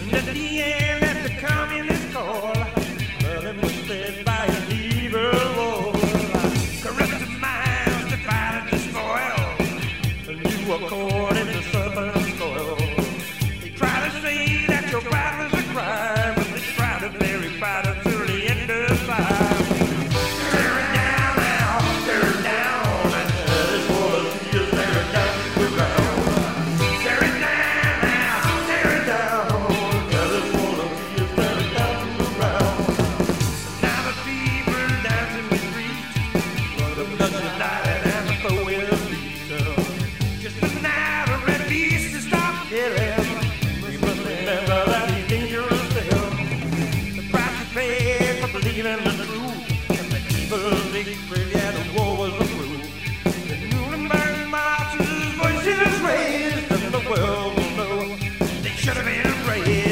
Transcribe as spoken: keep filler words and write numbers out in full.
And at the end, at the communist call, Berlin was fed by an evil wall. Corrupted minds divided the spoil, and you were caught in the southern soil. They try to say that your pride was a crime, but they try to verify it till the end of time. Believing the truth, and the evil victory, yeah, the war was approved. The Nuremberg marches, voices raised, and the world will know they should have been raised.